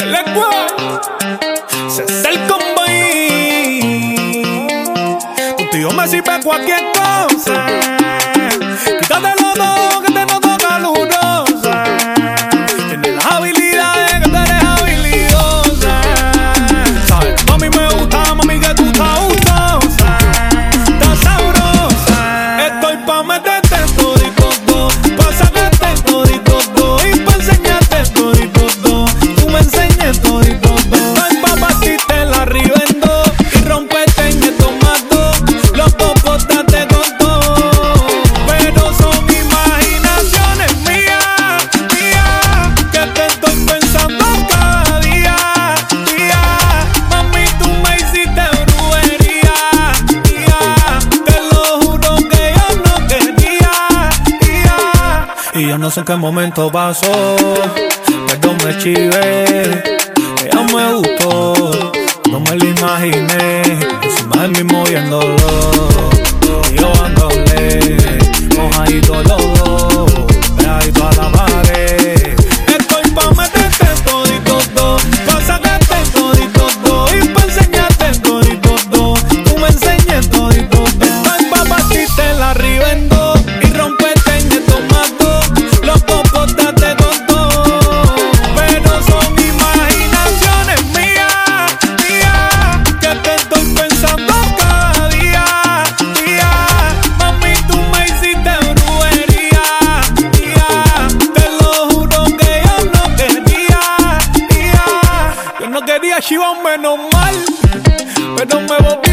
Se está el combo contigo me sirve cualquier cosa. Quítatelo todo que te noto calurosa. Tienes las habilidades que tú eres habilidosa. Sabes, mami me gusta, mami que tú estás gustosa. Estás sabrosa. Estoy pa' meterte todito todo, pa' sacarte todito todo y pa' enseñarte todito todo. Tú me enseñas todito todo. Estoy pa' partirte la rivendo y romperte en estos matos. Los popotarte con todo, pero son imaginaciones mías, que te estoy pensando cada día. Mami, tú me hiciste brujería, te lo juro que yo no quería. Y yo no sé en qué momento pasó, pero me chivé. Ella me gustó, no me lo imaginé. Encima de mí moviéndolo, y yo dándole mojadito los dos, pegadito a la pared. Estoy pa' meterte todito todo, pa' sacarte todito todo y pa' enseñarte todito todo. Tú me enseñas todito todo. Estoy pa' partirte la rivendo y romperte en estos matos. Los popotarte con todo, pero son imaginaciones mías, que te estoy pensando cada día. Mami, tú me hiciste brujería, te lo juro que yo no quería. Yo no quería chivar menos mal, pero me volví